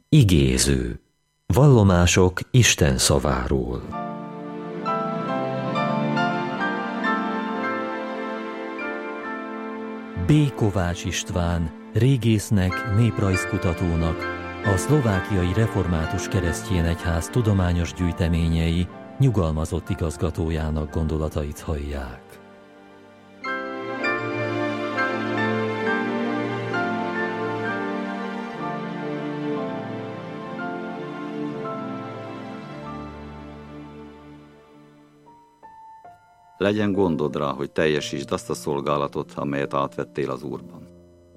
Igéző. Vallomások Isten szaváról. B. Kovács István, régésznek, néprajzkutatónak, a Szlovákiai Református Keresztény Egyház tudományos gyűjteményei nyugalmazott igazgatójának gondolatait hallják. Legyen gondod rá, hogy teljesítsd azt a szolgálatot, amelyet átvettél az Úrban.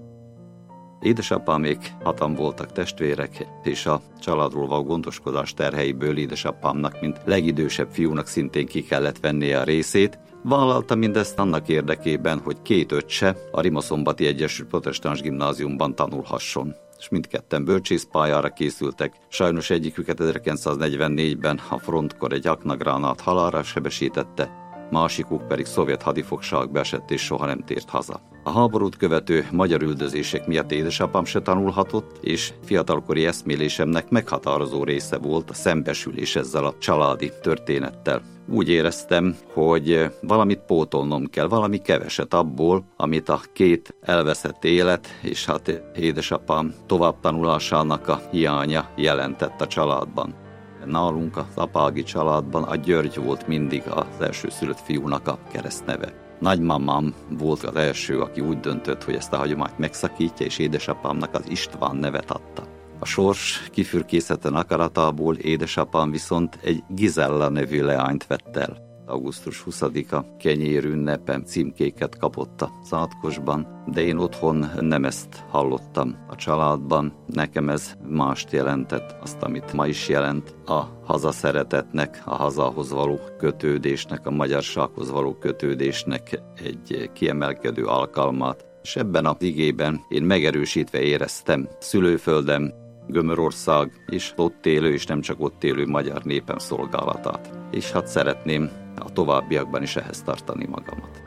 Édesapámék 6-an voltak testvérek, és a családról való gondoskodás terheiből édesapámnak, mint legidősebb fiúnak szintén ki kellett vennie a részét. Vállalta mindezt annak érdekében, hogy 2 öccse a Rimoszombati Egyesült Protestáns Gimnáziumban tanulhasson, és mindketten bölcsészpályára készültek. Sajnos egyiküket 1944-ben a frontkor egy aknagránát halálra sebesítette, másikuk pedig szovjet hadifogságba esett és soha nem tért haza. A háborút követő magyar üldözések miatt édesapám se tanulhatott, és fiatalkori eszmélésemnek meghatározó része volt a szembesülés ezzel a családi történettel. Úgy éreztem, hogy valamit pótolnom kell, valami keveset abból, amit a 2 elveszett élet, és hát édesapám továbbtanulásának a hiánya jelentett a családban. Nálunk az apági családban a György volt mindig az elsőszülött fiúnak a keresztneve. Nagymamám volt az első, aki úgy döntött, hogy ezt a hagyományt megszakítja, és édesapámnak az István nevet adta. A sors kifürkészeten akaratából édesapám viszont egy Gizella nevű leányt vett el. Augusztus 20-a kenyérünnepem címkéket kapott az átkosban, de én otthon nem ezt hallottam a családban. Nekem ez mást jelentett, azt, amit ma is jelent, a hazaszeretetnek, a hazához való kötődésnek, a magyarsághoz való kötődésnek egy kiemelkedő alkalmát. És ebben az igében én megerősítve éreztem szülőföldem, Gömörország és ott élő, és nem csak ott élő magyar népem szolgálatát. És hát szeretném a továbbiakban is ehhez tartani magamat.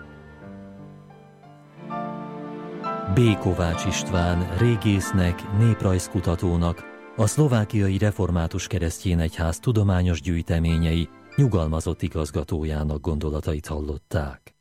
B. Kovács István, régésznek, néprajzkutatónak, a Szlovákiai Református Keresztény Egyház tudományos gyűjteményei nyugalmazott igazgatójának gondolatait hallották.